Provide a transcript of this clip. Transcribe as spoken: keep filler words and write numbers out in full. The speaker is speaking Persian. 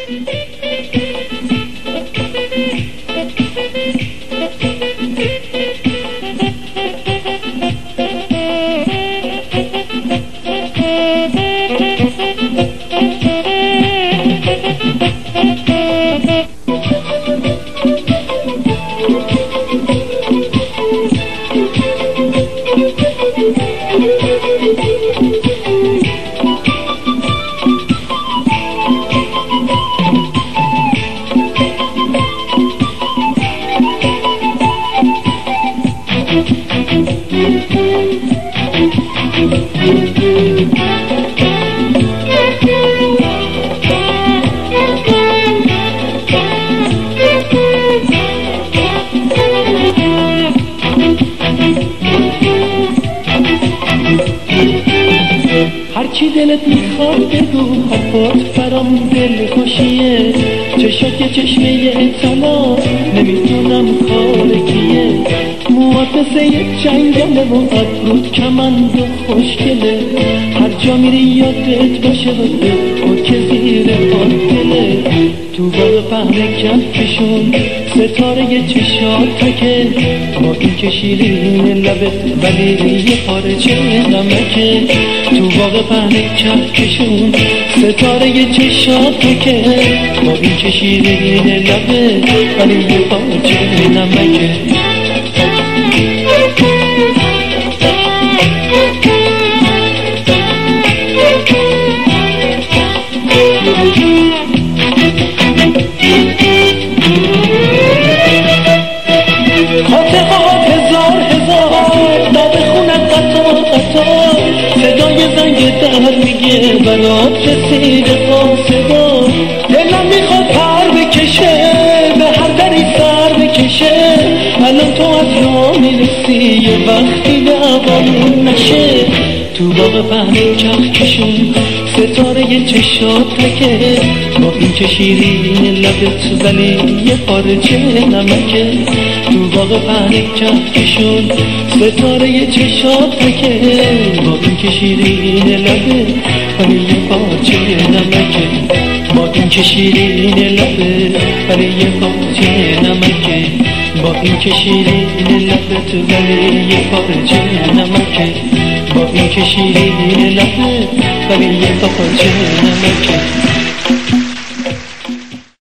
هرچی دلت میخواد بگو، حرفات فرام دل خوشیه، چشات چشمه طلا، نمیدونم کار کیه، موات مثل یک جنگله و ابرود کمند و خوشگله، هر جا میری یادت باشه و که زیر پات دله، تو باغ پهن کفشون ستاره چشات تکه، با این که شیرین لبت ولی یه پارچه نمکه، تو باغ پهن کفشون ستاره چشات تکه، با این که شیرین لبت ولی یه پارچه نمکه. خاطرات هزار هزار داد خونت قطار قطار، صدای زنگ در میگه برات رسیده صدا، دلم میخواد پر بکشه به هر دری سر بکشه، الان تو از راه میرسی یه وقتی دوامون نشه، تو باغ پهن کفشون ستاره چشات تکه، با این که شیرین لبت ولی یه پارچه نمکه، تو باغ پهن کفشون ستاره چشات تکه، با این که شیرین لبت ولی یه پارچه نمکه، با این که شیرین لبت ولی یه پارچه نمکه، با این که شیرین لبت ولی یه پارچه نمکه، با این که شیرین لبت ولی یه پارچه نمکه.